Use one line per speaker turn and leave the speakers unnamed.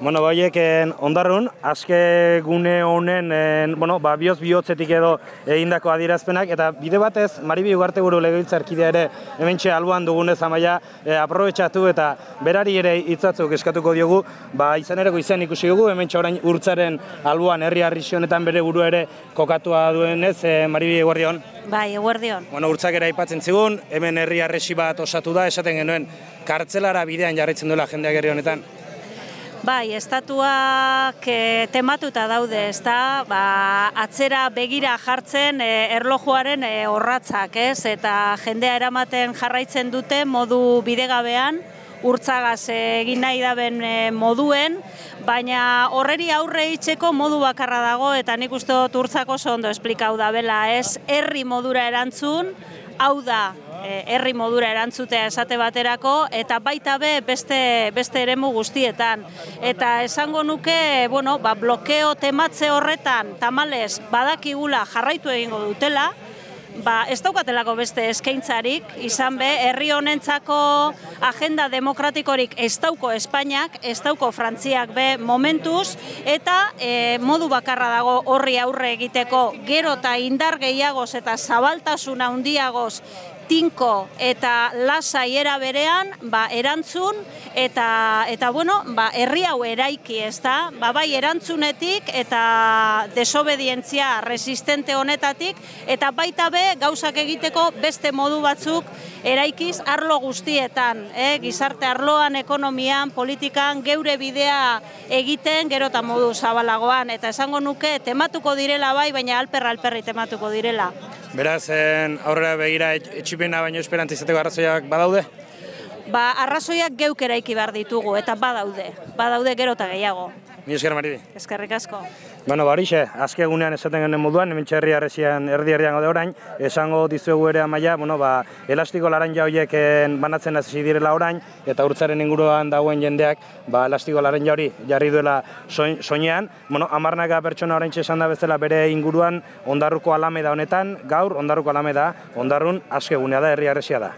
Bueno, baiek ondarrun, azke gune honen, bihotzetik edo egindako adierazpenak, eta bide batez, Maribi Ugarteburu legebiltzarkidea ere hementxe alboan dugunez Amaia aprobetxatu eta berari ere hitzatzuk eskatuko diogu, izanerako izan ikusi dugu, hementxe orain Urtzaren alboan herri harrixi honetan bere burua ere kokatua duenez, Maribi, eguerdion.
Bai, eguerdion.
Bueno, Urtzak ere aipatzen zigun, hemen herri harresi bat osatu da, esaten genuen, kartzelara bidean jarraitzen duela jendeak herri honetan.
Bai, estatuak tematuta daude, ezta? Atzera begira jartzen erlojuaren orratzak, ez? Eta jendea eramaten jarraitzen dute modu bidegabean, Urtzagaz egin nahi daben moduen, baina horreri aurre itzeko modu bakarra dago, eta nik uste dut Urtzak oso ondo esplikau da bela, ez? Herri modura erantzun, hau da, herri modura erantzutea esate baterako, eta baita be beste eremu guztietan. Eta esango nuke, blokeo tematze horretan, tamalez, badakigula jarraitu egingo dutela, ez daukatelako beste eskaintzarik, izan be, herri honentzako agenda demokratikorik ez dauko Espainiak, ez dauko Frantziak be momentuz, eta modu bakarra dago horri aurre egiteko gero eta indar gehiagoz eta zabaltasun handiagoz tinko eta lasai era berean, erantzun eta herri hau eraiki, ezta? Bai erantzunetik eta desobedientzia resistente honetatik, eta baita be gauzak egiteko beste modu batzuk eraikiz arlo guztietan, gizarte arloan, ekonomian, politikan, geure bidea egiten gero eta modu zabalagoan, eta esango nuke tematuko direla bai, baina alperri tematuko direla.
Beraz, aurrera begira etxipena baino esperantza izateko arrazoiak badaude?
Arrazoiak geuk eraiki behar ditugu, eta badaude gero eta gehiago.
Ni esker, Maribi.
Eskerrik asko.
Horixe, azke egunean esaten genuen moduan, hementxe herri harresian erdi-erdian gaude orain, esango dizuegu ere Amaia, elastiko laranja horiek banatzen hasi direla orain, eta Urtzaren inguruan dagoen jendeak, elastiko laranja hori jarri duela soinean. 10 pertsona oraintxe esan da bezala bere inguruan Ondarruko Alameda honetan, gaur Ondarruko Alameda, Ondarrun azke egunea da, herri harresia da.